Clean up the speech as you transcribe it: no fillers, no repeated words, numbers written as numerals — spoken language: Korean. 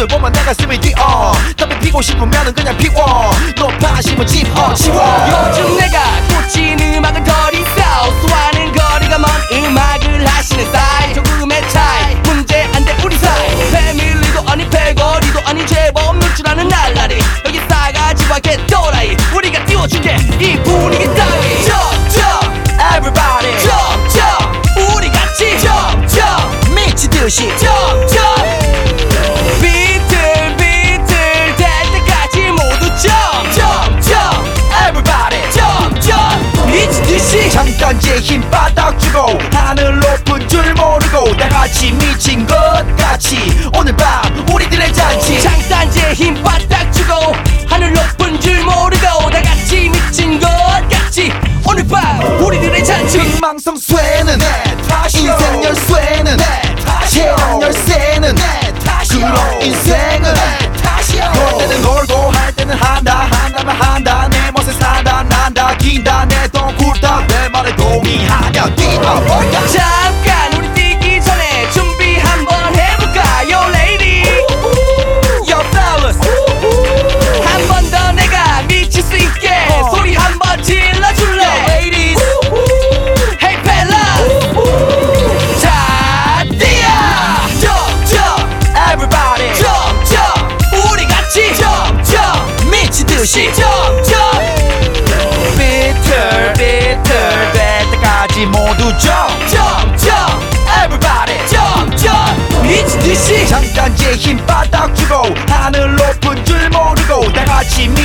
널 보면 내 가슴이 뛰어. 담배 피고 싶으면 그냥 피워. 높아심은 지워. 요즘 내가 꽂힌 음악은 더리 사우스와는 거리가 먼 음악을 하시는 스타일. 조금의 차이 문제 안 돼 우리 사이. 패밀리도 아닌 패거리도 아닌 제법 놀 줄 아는 날라리. 여기 싸가지와 개또라이 우리가 띄워줄게 이 분위기 따위. Jump everybody jump 우리 같이 jump 미치듯이 비틀 될 때까지 모두 jump everybody jump 미치듯이 장단지에 힘 바닥 주고 하늘 높은 줄 모르고 다같이 미친 것 같이 오늘 밤 우리들의 잔치. 장단지에 힘 바닥 주고 하늘 높은 줄 모르고 다같이 미친 것 같이 오늘 밤 우리들의 잔치. 희망성 쇠는 인생 열쇠는 체험 열쇠는 그런 인생은 놀 때는 놀고 할 때는 한다. 한다면 한다. 내 멋에 산다. 난다 긴다. 내 돈 굴다. 내 말에 동의하냐 뛰다 볼까. 잠깐 우리 뛰기 전에 준비 한번 해볼까요 lady. Yo fellas 한 번 더 내가 미칠 수 있게 소리 한번 질러줄래 ladies Hey fellas 자 뛰어 jump everybody jump 우리 같이 jump 미치듯이 jump 비틀 될 때까지 모두 jump everybody jump 미치듯이 장단지에 힘 바닥 주고 하늘 높은 줄 모르고 다같이